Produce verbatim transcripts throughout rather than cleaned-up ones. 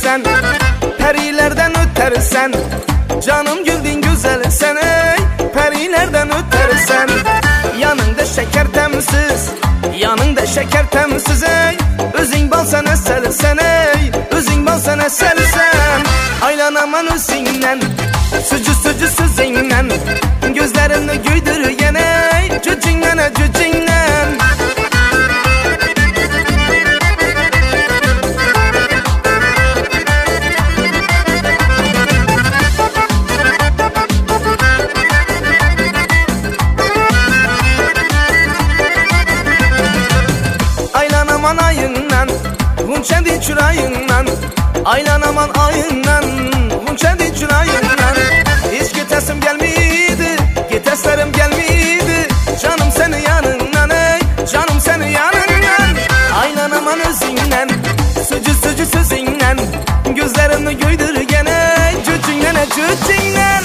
sen, perilerden ötersen. Canım güldün güzel sen ey, perilerden ötersen. Yanında şeker temsiz, yanında şeker temsiz ey. Özün bal sen esersen ey, özün bal sen esersen. Aylanaman özünden, sucu sucu sözünden. Gözlerini güydürgen ey, cücünden cücünden. Aylanaman ayından, hunçendi çırayından. Aylanaman ayından, hunçendi çırayından. Hiç gitesim gelmiydi, giteslerim gelmiydi. Canım seni yanından ey, canım seni yanından. Aylanaman özünden, sucu sucu sözünden. Gözlerini güydürgen ey, cücünden cücünden.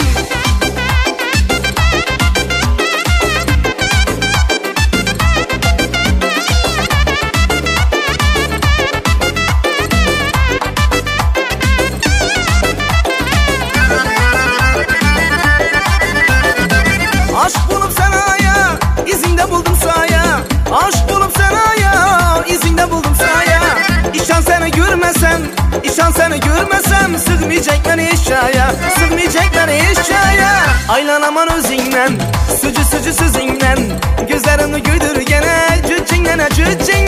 Aşk bulup senaya, izinde buldum saya. Aşk bulup senaya, izinde buldum saya. İşan seni görmesem, işan seni görmesem. Sıkmayacaklar eşyaya, sıkmayacaklar eşyaya. Aylanaman özünden, sucu sucu sözünden. Gözlerini güydürgen ey, cücünden cücünden.